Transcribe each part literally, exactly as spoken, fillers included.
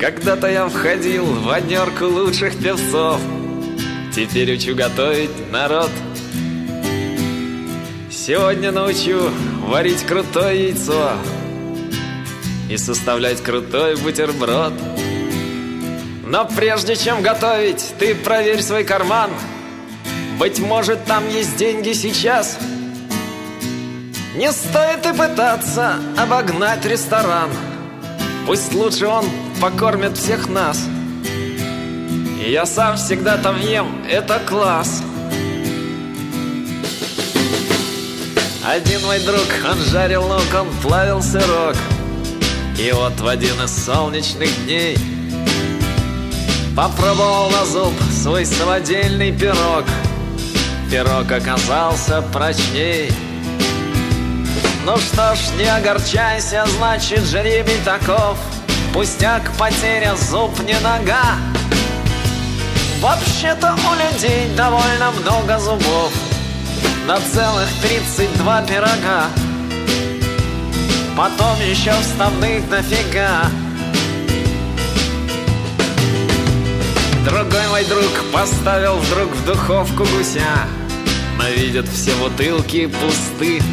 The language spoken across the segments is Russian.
Когда-то я входил в однерку лучших певцов, теперь учу готовить народ. Сегодня научу варить крутое яйцо и составлять крутой бутерброд. Но прежде чем готовить, ты проверь свой карман. Быть может, там есть деньги сейчас. Не стоит и пытаться обогнать ресторан. Пусть лучше он покормит всех нас. И я сам всегда там ем, это класс. Один мой друг, он жарил лук, он плавил сырок. И вот в один из солнечных дней попробовал на зуб свой самодельный пирог. Пирог оказался прочней. Ну что ж, не огорчайся, значит жребий таков. Пустяк, потеря, зуб не нога. Вообще-то у людей довольно много зубов, на целых тридцать два пирога. Потом еще вставных дофига. Другой мой друг поставил вдруг в духовку гуся, но видят, все бутылки пусты.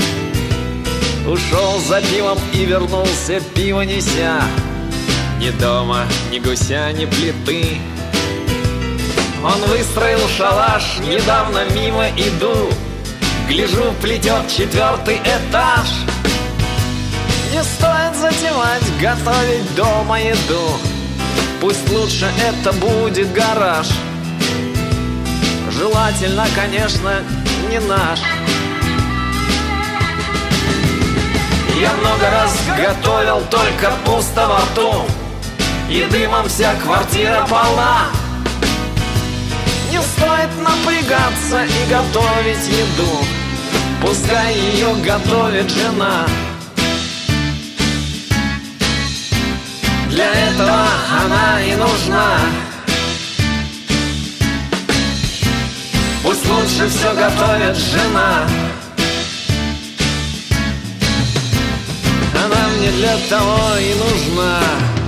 Ушел за пивом и вернулся, пиво неся. Ни дома, ни гуся, ни плиты. Он выстроил шалаш, недавно мимо иду. Гляжу, плетет четвертый этаж. Не стоит затевать, готовить дома еду. Пусть лучше это будет гараж. Желательно, конечно, не наш. Я много раз готовил, только пусто во рту, и дымом вся квартира полна. Не стоит напрягаться и готовить еду, пускай ее готовит жена. Для этого она и нужна. Пусть лучше все готовит жена. Она мне для того и нужна.